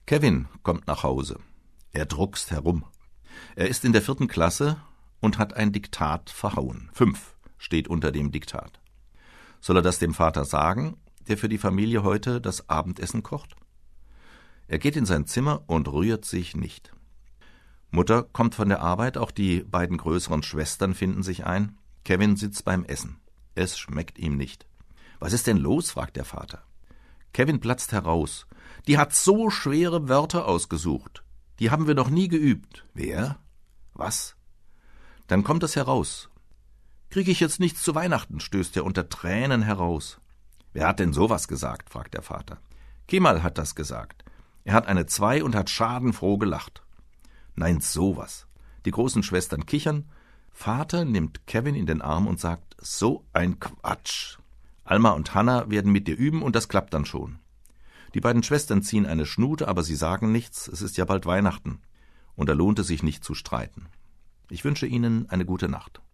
Kevin kommt nach Hause. Er druckst herum. Er ist in der 4. Klasse und hat ein Diktat verhauen. 5 steht unter dem Diktat. Soll er das dem Vater sagen, der für die Familie heute das Abendessen kocht? Er geht in sein Zimmer und rührt sich nicht. Mutter kommt von der Arbeit, auch die beiden größeren Schwestern finden sich ein. Kevin sitzt beim Essen. Es schmeckt ihm nicht. »Was ist denn los?« fragt der Vater. Kevin platzt heraus. »Die hat so schwere Wörter ausgesucht. Die haben wir noch nie geübt.« »Wer? Was?« Dann kommt es heraus. »Krieg ich jetzt nichts zu Weihnachten?« stößt er unter Tränen heraus. »Wer hat denn sowas gesagt?« fragt der Vater. »Kemal hat das gesagt. Er hat eine 2 und hat schadenfroh gelacht.« »Nein, sowas.« Die großen Schwestern kichern. Vater nimmt Kevin in den Arm und sagt, »So ein Quatsch. Alma und Hanna werden mit dir üben und das klappt dann schon.« Die beiden Schwestern ziehen eine Schnute, aber sie sagen nichts, es ist ja bald Weihnachten. Und da lohnt es sich nicht zu streiten. Ich wünsche Ihnen eine gute Nacht.